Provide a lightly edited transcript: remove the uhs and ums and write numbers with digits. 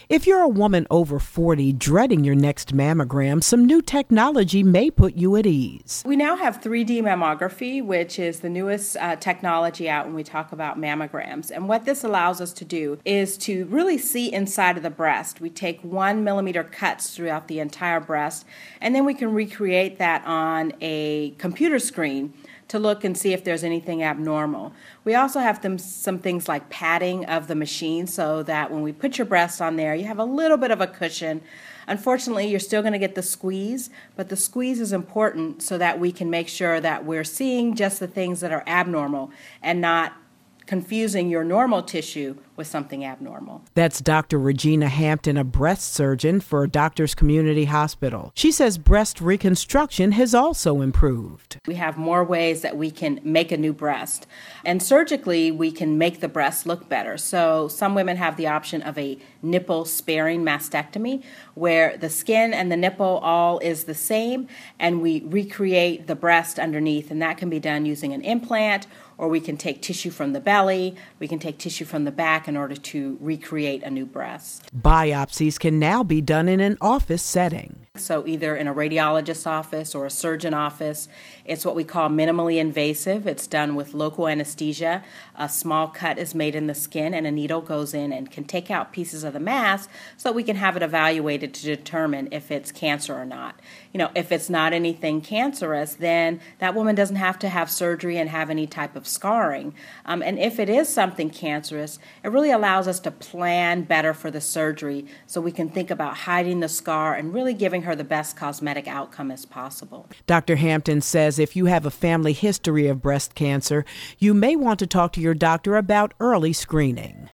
If you're a woman over 40 dreading your next mammogram, some new technology may put you at ease. We now have 3D mammography, which is the newest technology out when we talk about mammograms. And what this allows us to do is to really see inside of the breast. We take 1 millimeter cuts throughout the entire breast, and then we can recreate that on a computer screen to look and see if there's anything abnormal. We also have some things like padding of the machine so that when we put your breast on there, you have a little bit of a cushion. Unfortunately, you're still going to get the squeeze, but the squeeze is important so that we can make sure that we're seeing just the things that are abnormal and not confusing your normal tissue with something abnormal. That's Dr. Regina Hampton, a breast surgeon for Doctors Community Hospital. She says breast reconstruction has also improved. We have more ways that we can make a new breast. And surgically, we can make the breast look better. So some women have the option of a nipple-sparing mastectomy, where the skin and the nipple all is the same, and we recreate the breast underneath. And that can be done using an implant, or we can take tissue from the belly, we can take tissue from the back in order to recreate a new breast. Biopsies can now be done in an office setting. So either in a radiologist's office or a surgeon office. It's what we call minimally invasive. It's done with local anesthesia. A small cut is made in the skin and a needle goes in and can take out pieces of the mass so that we can have it evaluated to determine if it's cancer or not. If it's not anything cancerous, then that woman doesn't have to have surgery and have any type of scarring. And if it is something cancerous, it really allows us to plan better for the surgery so we can think about hiding the scar and really giving her the best cosmetic outcome as possible. Dr. Hampton says if you have a family history of breast cancer, you may want to talk to your doctor about early screening.